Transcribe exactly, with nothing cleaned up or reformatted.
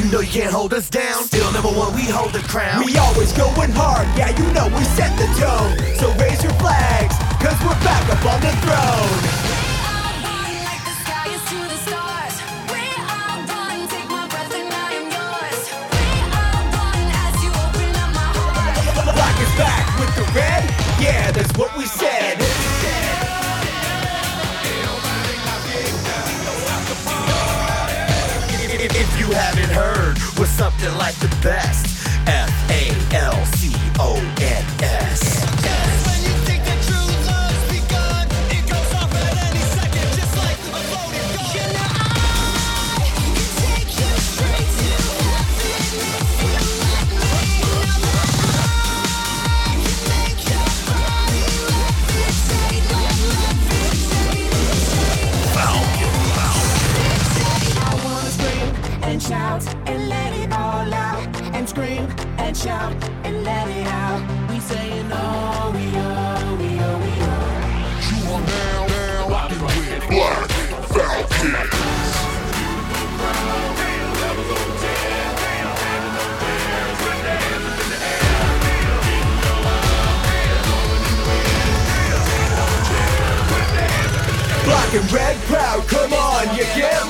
You know you can't hold us down. Still number one, we hold the crown. We always going hard, yeah, you know we set the tone. So raise your flags, cause we're back up on the throne. Black is back with the red, yeah, that's what we said. If you haven't heard, we're something like the best. F A L C O N S. When you think that true love's begun, it goes off at any second, just like a loaded gun. You know I can take you straight to heaven if you let me. I can make your body levitate, levitate, levitate. I wanna scream and shout and let it all out, and scream and shout and let it out. We saying oh, we oh, we oh, we oh. You are now, now rocking with Black Falcons. Black and red proud, come on, you get